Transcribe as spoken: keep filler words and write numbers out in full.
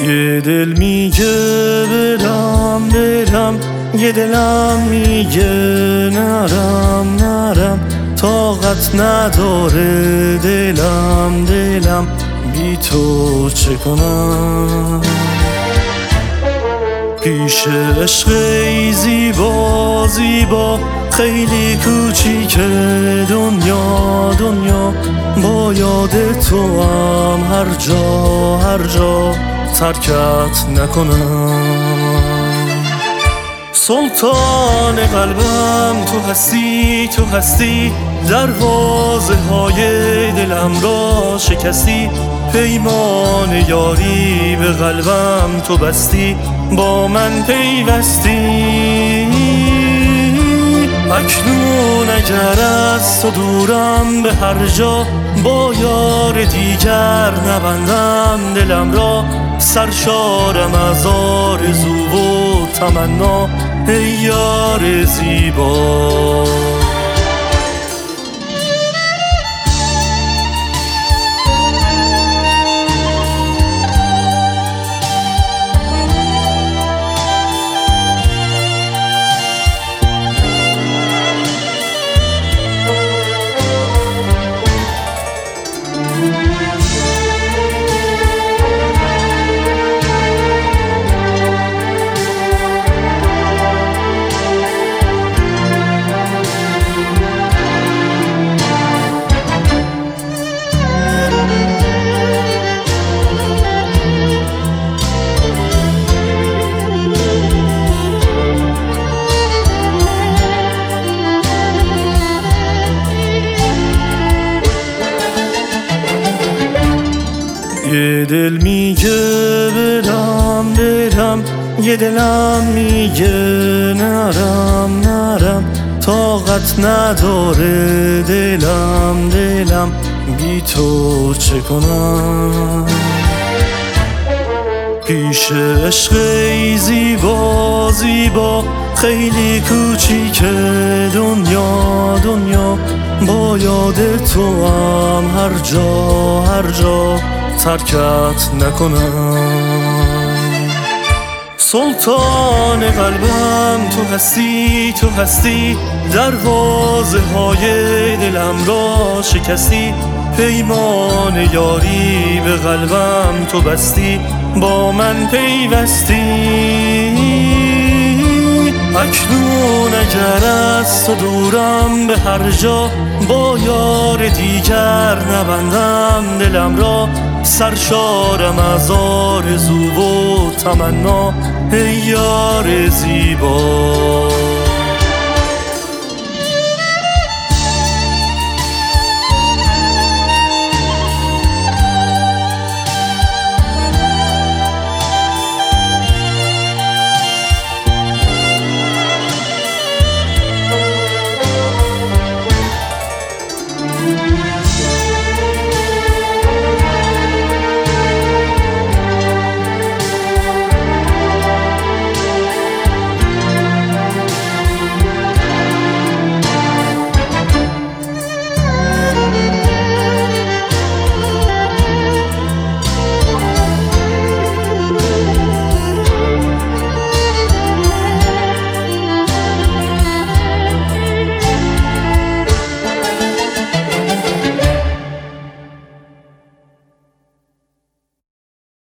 یه دل میگه برم برم، یه دلم میگه نرم نرم، طاقت نداره دلم دلم بی تو چه کنم. پیش عشق ای زیبا زیبا، خیلی کوچیک دنیا دنیا، با یاد تو هم هر جا هر جا ترکت نکنم. سلطان قلبم تو هستی تو هستی، دروازه های دلم را شکستی، پیمان یاری به قلبم تو بستی، با من پیوستی. اکنون اگر از تو دورم به هر جا، با یار دیگر نبندم دلم را، سرشارم از آرزو و تمنا ای یار زیبا. یه دل میگه برم برم، یه دلم میگه نرم نرم، طاقت نداره دلم دلم بی تو چه کنم. پیش عشق ای زیبا زیبا، خیلی کوچیک دنیا دنیا، با یاد تو هم هر جا هر جا ترکت نکنم. سلطان قلبم تو هستی تو هستی، دروازه های دلم را شکستی، پیمان یاری به قلبم تو بستی، با من پیوستی. اکنون اگر از تو دورم به هر جا، با یار دیگر نبندم دلم را، سرشارم از آرزو و تمنا ای یار زیبا.